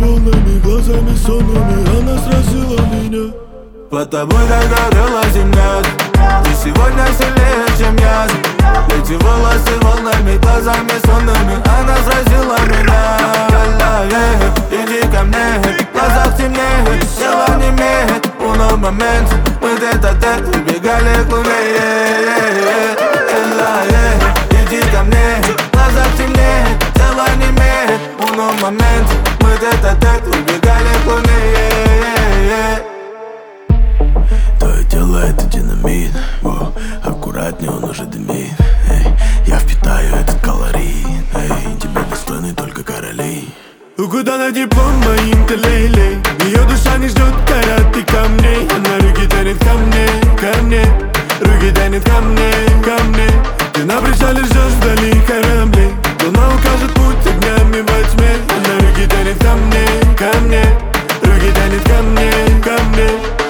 волнами, глазами сонными она сразила меня. Под тобой догорела земля. Ты сегодня сильнее, чем я. Эти волосы волнами, глазами сонными она сразила меня. Иди ко мне, в глазах темнеет, тело немеет. Уно момент, мы тет-а-тет убегали к луне. Иди ко мне, в глазах темнеет, тело немеет. Уно момент, мы тет-а-тет убегали к луне. Твое тело это динамит, аккуратнее, он уже дымит. Я впитаю этот колорит, тебе достойны только короли. Куда найти по моим талейлей? Ее душа не ждет караты камней. Она руки тянет ко мне, ко мне. Руки тянет ко мне, ко мне. Ты на причале ждешь вдали кораблей. Луна укажет путь огнями во тьме. Она руки тянет ко мне, ко мне. Руки тянет ко мне, ко мне.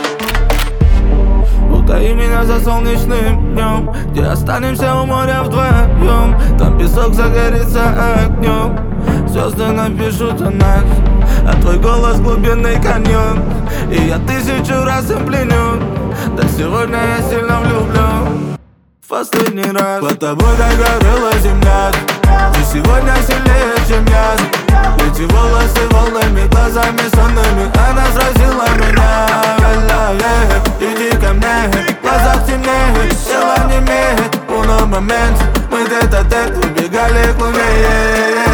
Утаи меня за солнечным днем, где останемся у моря вдвоем. Там песок загорится огнем, звезды напишут о нас, а твой голос глубинный каньон. И я 1000 раз им пленен, да сегодня я сильно влюблен в последний раз. Под тобой догорела земля. Ты сегодня сильнее, чем я. Эти волосы волнами, глазами сонными она сразила меня. Иди ко мне, в глазах темнеет, тело немеет. Уно момент, мы тет-а-тет убегали к луне.